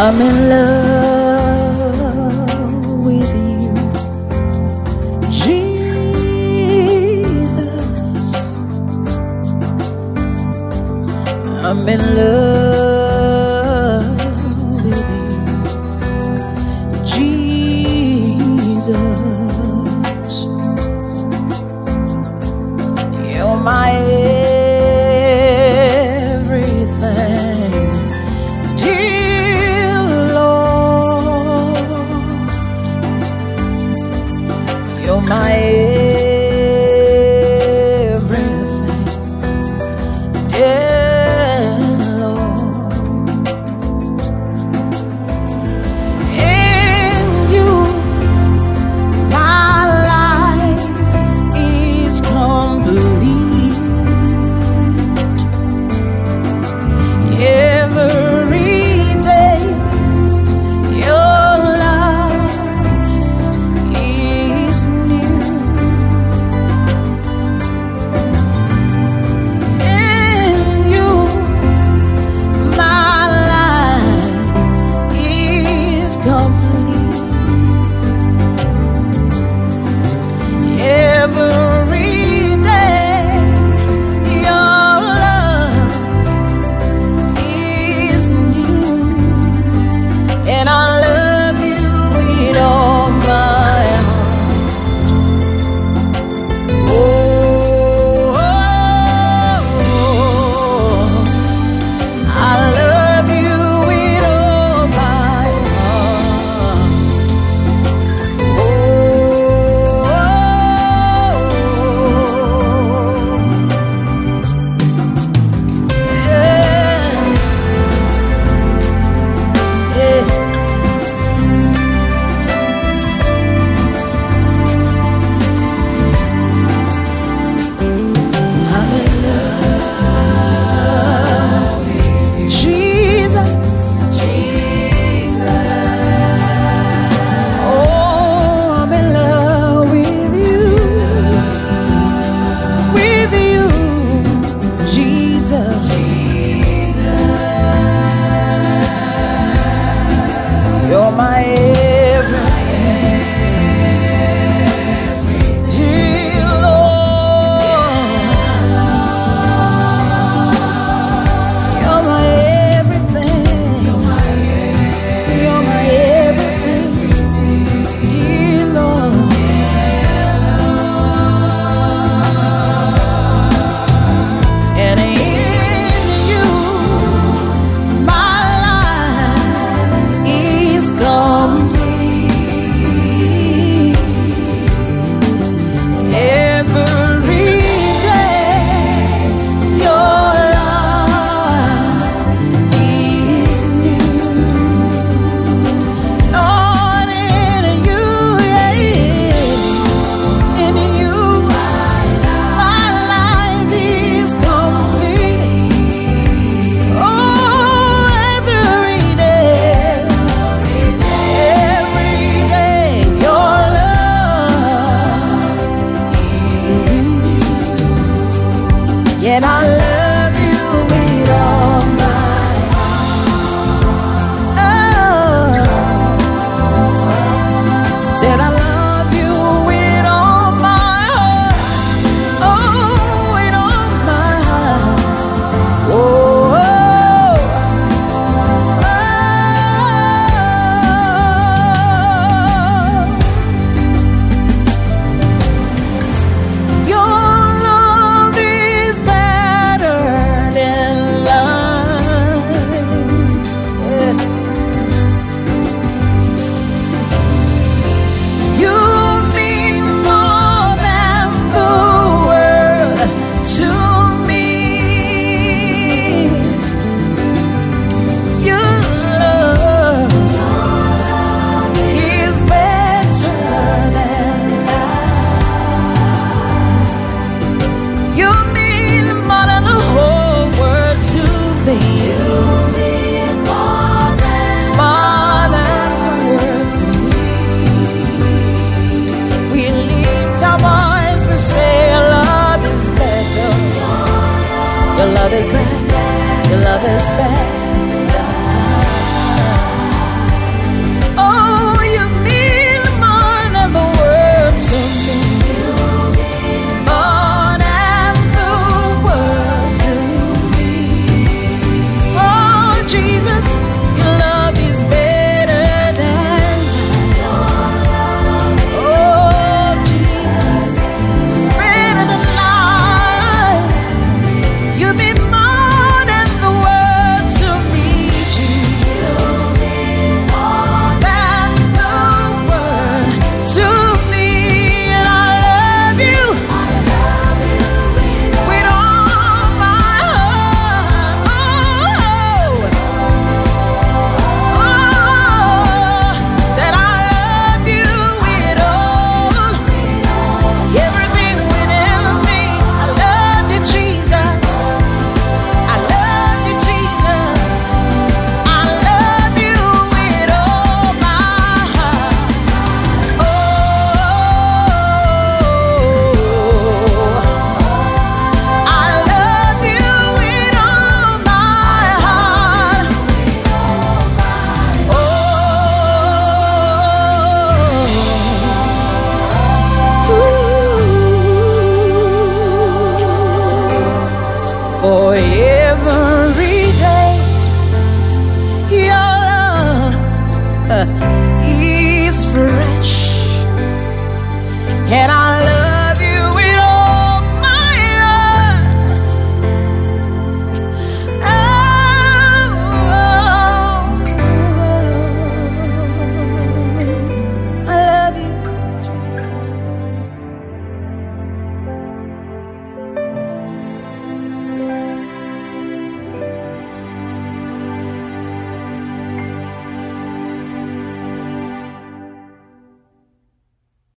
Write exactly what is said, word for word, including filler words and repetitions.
I'm in love with you, Jesus. I'm in love with you, Jesus. You're my everything, dear Lord. You're my everything, dear Lord. In you, my life is complete. Every day, your love is new. In you, my life is complete. Every day, your love is new, and I love you with all my heart. Oh, I love you with all my heart. You're my everything, dear Lord. You're my everything, you're my everything, dear Lord. And in you, my life is complete. Every day, your love is new. Lord, in you, yeah, in you, my life is complete. Oh, every day, every day, your love is new. And I love you with all my heart. Oh, said I love you with all my heart. Oh, with all my heart. Oh, your love is better than life. You mean more than the world to me. Your love is better than life. You mean more than the whole world to me. You mean more than more than the world to me. We lift our voice, we say your love is better. Your love is better. Your love is better. is fresh, and I